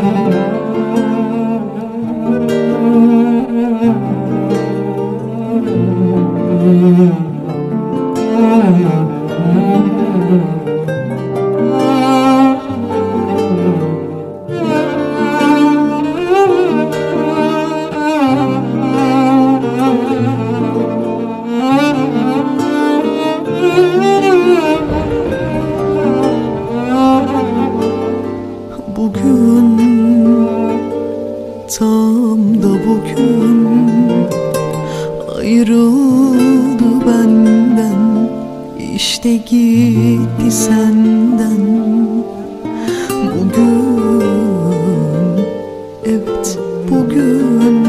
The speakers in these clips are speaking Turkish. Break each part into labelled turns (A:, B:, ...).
A: Bugün, tam da bugün ayrıldı benden, işte gitti senden. Bugün, evet bugün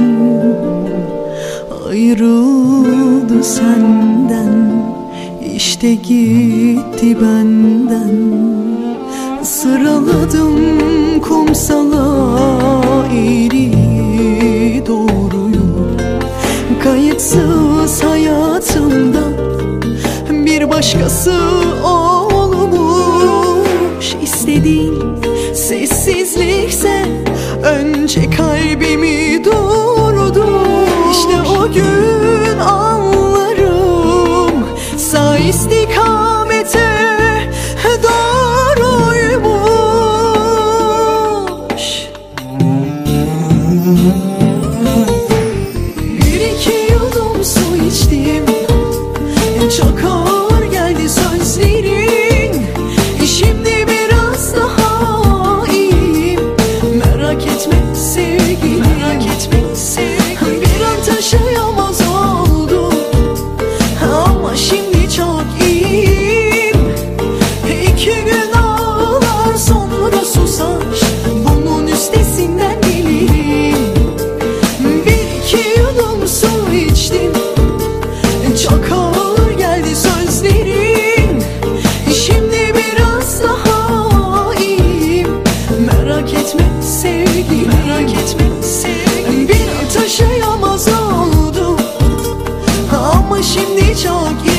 A: ayrıldı senden, işte gitti benden. Sıraladım kumsala eğri doğruyu, kayıtsız hayatımda bir başkası olmuş. İstediğin sessizlikse önce kalbimi durdu. İşte o gün anlarım sağ istikamete doğruymuş. Bir iki yudum su içtim, çok ağır geldi sözlerin. Şimdi biraz daha iyiyim, merak etme sevgilim, merak etme sevgilim. Bir an taşıyamaz oldum ama şimdi çok iyiyim. İki gün ağlar sonra susar, bunun üstesinden gelirim. Bir iki yudum su içtim, çok ağır geldi sözlerin. Şimdi biraz daha iyiyim, merak etme sevgilim, merak etme sevgilim. Bir an taşıyamaz oldum ama şimdi çok iyiyim.